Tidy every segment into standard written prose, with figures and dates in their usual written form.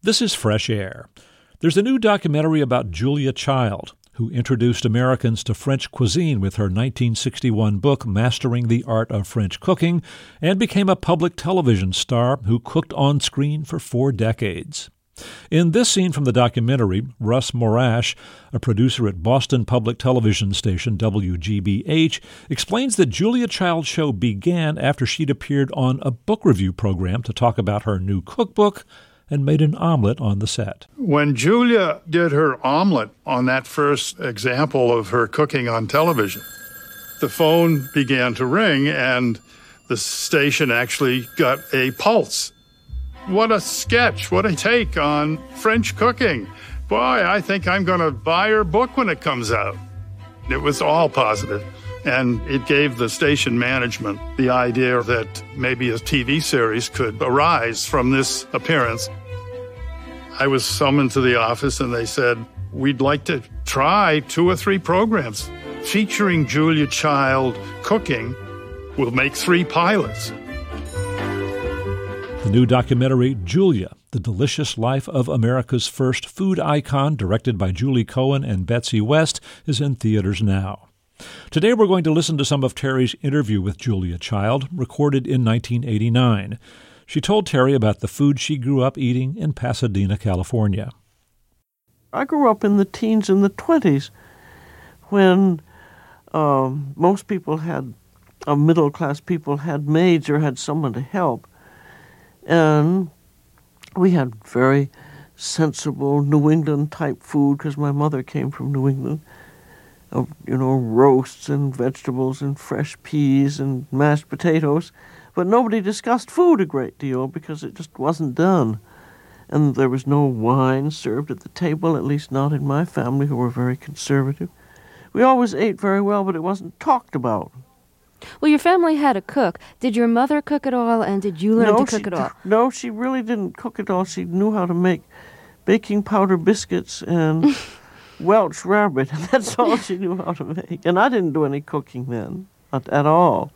This is Fresh Air. There's a new documentary about Julia Child, who introduced Americans to French cuisine with her 1961 book, Mastering the Art of French Cooking, and became a public television star who cooked on screen for 4 decades. In this scene from the documentary, Russ Morash, a producer at Boston public television station WGBH, explains that Julia Child's show began after she'd appeared on a book review program to talk about her new cookbook and made an omelet on the set. When Julia did her omelet on that first example of her cooking on television, the phone began to ring and the station actually got a pulse. What a sketch, what a take on French cooking. Boy, I think I'm going to buy her book when it comes out. It was all positive, and it gave the station management the idea that maybe a TV series could arise from this appearance. I was summoned to the office, and they said, we'd like to try 2 or 3 programs featuring Julia Child cooking. We'll make 3 pilots. The new documentary, Julia, The Delicious Life of America's First Food Icon, directed by Julie Cohen and Betsy West, is in theaters now. Today we're going to listen to some of Terry's interview with Julia Child, recorded in 1989. She told Terry about the food she grew up eating in Pasadena, California. I grew up in the teens and the 20s when most people had, middle-class people had maids or had someone to help. And we had very sensible New England-type food because my mother came from New England. Roasts and vegetables and fresh peas and mashed potatoes. But nobody discussed food a great deal because it just wasn't done. And there was no wine served at the table, at least not in my family, who were very conservative. We always ate very well, but it wasn't talked about. Well, your family had a cook. Did your mother cook at all, and did you learn to cook at all? No, she really didn't cook at all. She knew how to make baking powder biscuits and Welch rabbit, and that's all she knew how to make. And I didn't do any cooking then, not at all.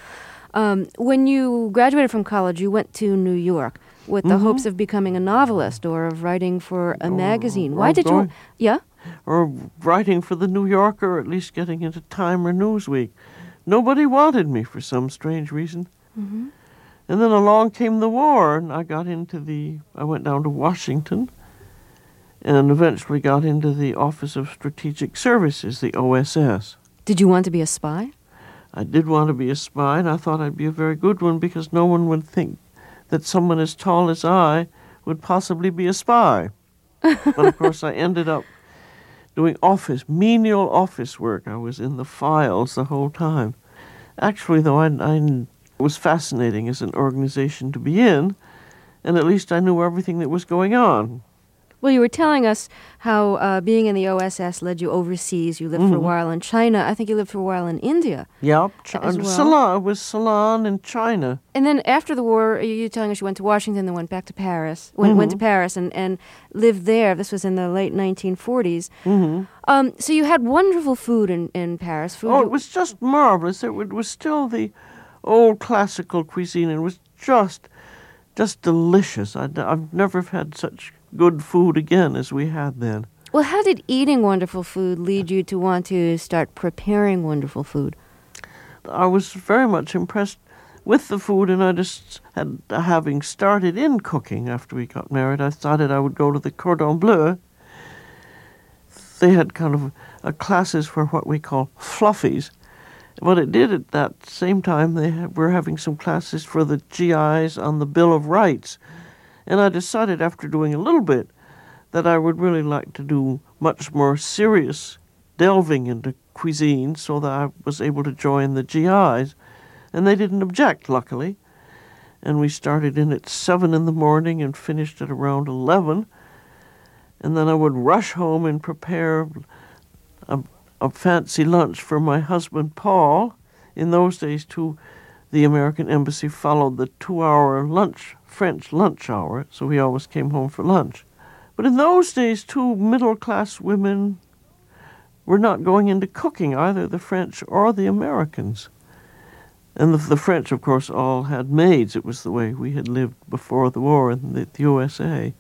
When you graduated from college, you went to New York with the hopes of becoming a novelist or of writing for a magazine. Why did you... Yeah? Or writing for the New Yorker, or at least getting into Time or Newsweek. Nobody wanted me for some strange reason. Mm-hmm. And then along came the war, and I went down to Washington, and eventually got into the Office of Strategic Services, the OSS. Did you want to be a spy? I did want to be a spy, and I thought I'd be a very good one because no one would think that someone as tall as I would possibly be a spy. But of course I ended up doing menial office work. I was in the files the whole time. Actually, though, it was fascinating as an organization to be in, and at least I knew everything that was going on. Well, you were telling us how being in the OSS led you overseas. You lived for a while in China. I think you lived for a while in India. Yep, Ceylon. It was Ceylon in China. And then after the war, you telling us you went to Washington, then went back to Paris. Went to Paris and lived there. This was in the late 1940s. Mm-hmm. So you had wonderful food in Paris. It was just marvelous. It was still the old classical cuisine. It was just delicious. I've never had such good food again as we had then. Well, how did eating wonderful food lead you to want to start preparing wonderful food? I was very much impressed with the food, and I just had, having started in cooking after we got married, I decided I would go to the Cordon Bleu. They had kind of classes for what we call fluffies. What it did at that same time, they were having some classes for the GIs on the Bill of Rights. And I decided after doing a little bit that I would really like to do much more serious delving into cuisine so that I was able to join the GIs. And they didn't object, luckily. And we started in at 7 in the morning and finished at around 11. And then I would rush home and prepare a fancy lunch for my husband, Paul. In those days, too, the American Embassy followed the 2-hour French lunch hour, so we always came home for lunch. But in those days, too, middle-class women were not going into cooking, either the French or the Americans. And the French, of course, all had maids. It was the way we had lived before the war in the USA.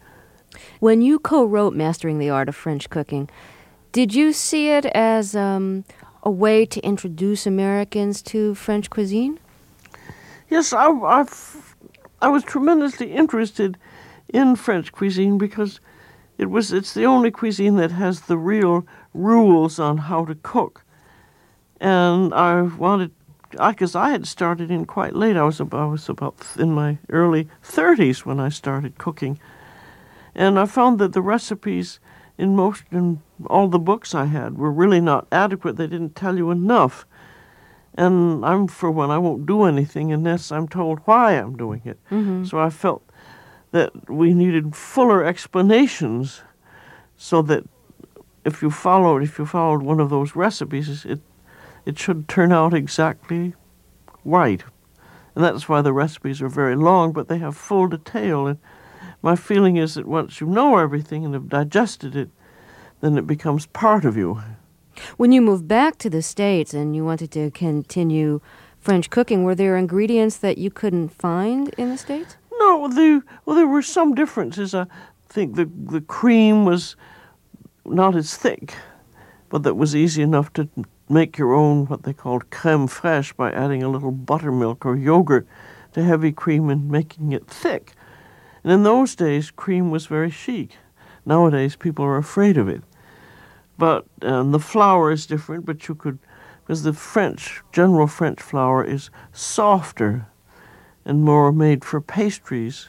When you co-wrote Mastering the Art of French Cooking, did you see it as a way to introduce Americans to French cuisine? Yes, I was tremendously interested in French cuisine because it's the only cuisine that has the real rules on how to cook. And because I had started in quite late. I was about in my early 30s when I started cooking. And I found that the recipes in all the books I had were really not adequate. They didn't tell you enough. And I won't do anything unless I'm told why I'm doing it. Mm-hmm. So I felt that we needed fuller explanations so that if you followed one of those recipes, it should turn out exactly right. And that's why the recipes are very long, but they have full detail. And my feeling is that once you know everything and have digested it, then it becomes part of you. When you moved back to the States and you wanted to continue French cooking, were there ingredients that you couldn't find in the States? No, there were some differences. I think the cream was not as thick, but that was easy enough to make your own, what they called crème fraîche, by adding a little buttermilk or yogurt to heavy cream and making it thick. And in those days, cream was very chic. Nowadays, people are afraid of it. But the flour is different, but because the general French flour is softer and more made for pastries.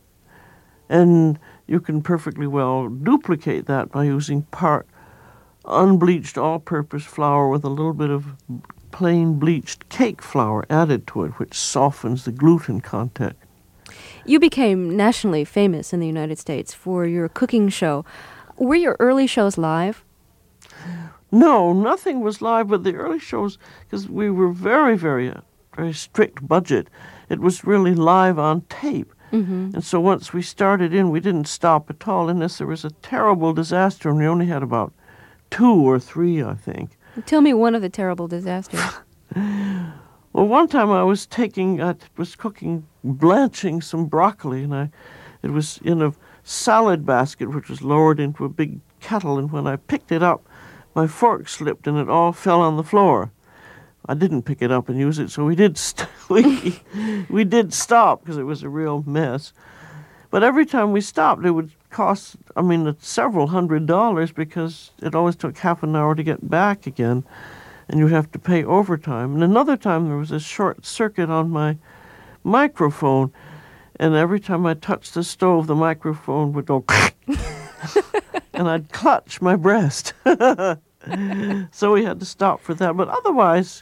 And you can perfectly well duplicate that by using part unbleached all-purpose flour with a little bit of plain bleached cake flour added to it, which softens the gluten content. You became nationally famous in the United States for your cooking show. Were your early shows live? No, nothing was live, but the early shows, because we were very, very, very strict budget, it was really live on tape. Mm-hmm. And so once we started we didn't stop at all unless there was a terrible disaster, and we only had about 2 or 3, I think. Tell me one of the terrible disasters. Well, one time I was blanching some broccoli, and it was in a salad basket which was lowered into a big kettle, and when I picked it up, my fork slipped and it all fell on the floor. I didn't pick it up and use it, so we did stop because it was a real mess. But every time we stopped, it would cost, several $100s because it always took half an hour to get back again, and you'd have to pay overtime. And another time there was a short circuit on my microphone, and every time I touched the stove, the microphone would go and I'd clutch my breast. So we had to stop for that. But otherwise,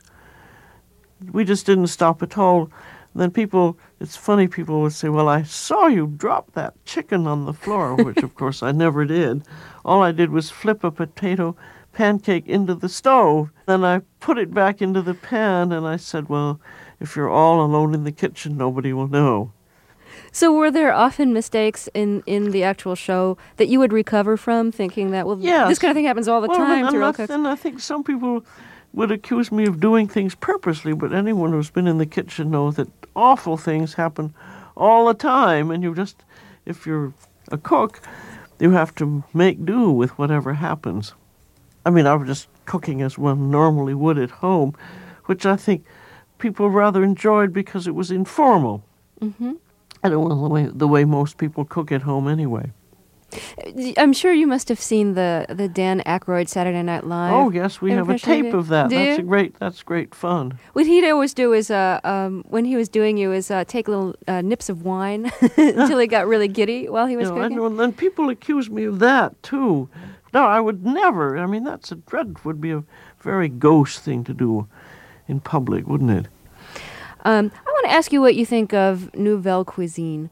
we just didn't stop at all. Then it's funny, people would say, well, I saw you drop that chicken on the floor, which of course I never did. All I did was flip a potato pancake into the stove. Then I put it back into the pan, and I said, well, if you're all alone in the kitchen, nobody will know. So were there often mistakes in the actual show that you would recover from, thinking that, yes, this kind of thing happens all the time to real cooks? And I think some people would accuse me of doing things purposely, but anyone who's been in the kitchen knows that awful things happen all the time, and if you're a cook, you have to make do with whatever happens. I was just cooking as one normally would at home, which I think people rather enjoyed because it was informal. Mm-hmm. I don't know the way most people cook at home anyway. I'm sure you must have seen the Dan Aykroyd Saturday Night Live. Oh yes, we have a tape of that. That's great fun. What he'd always do is, when he was doing take little nips of wine until he got really giddy while he was cooking. I know, and then people accuse me of that too. No, I would never. Would be a very gauche thing to do in public, wouldn't it? I want to ask you what you think of Nouvelle Cuisine.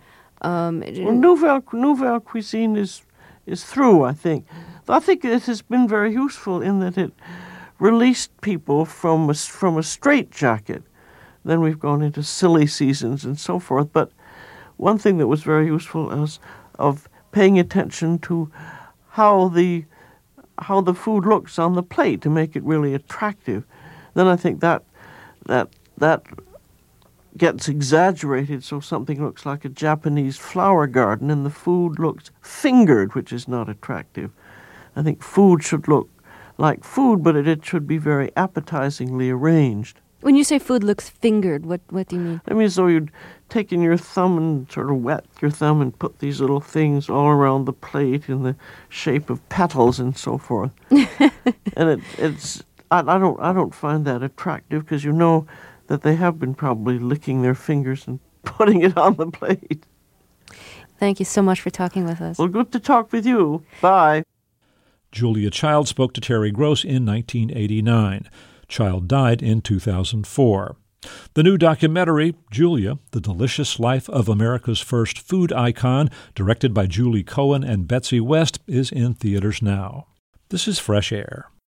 Nouvelle Cuisine is through, I think. I think it has been very useful in that it released people from a straitjacket. Then we've gone into silly seasons and so forth. But one thing that was very useful is of paying attention to how the food looks on the plate to make it really attractive. Then I think that gets exaggerated so something looks like a Japanese flower garden and the food looks fingered, which is not attractive. I think food should look like food, but it should be very appetizingly arranged. When you say food looks fingered, what do you mean? I mean, so you'd take in your thumb and sort of wet your thumb and put these little things all around the plate in the shape of petals and so forth. And I don't find that attractive, because you know that they have been probably licking their fingers and putting it on the plate. Thank you so much for talking with us. Well, good to talk with you. Bye. Julia Child spoke to Terry Gross in 1989. Child died in 2004. The new documentary, Julia, The Delicious Life of America's First Food Icon, directed by Julie Cohen and Betsy West, is in theaters now. This is Fresh Air.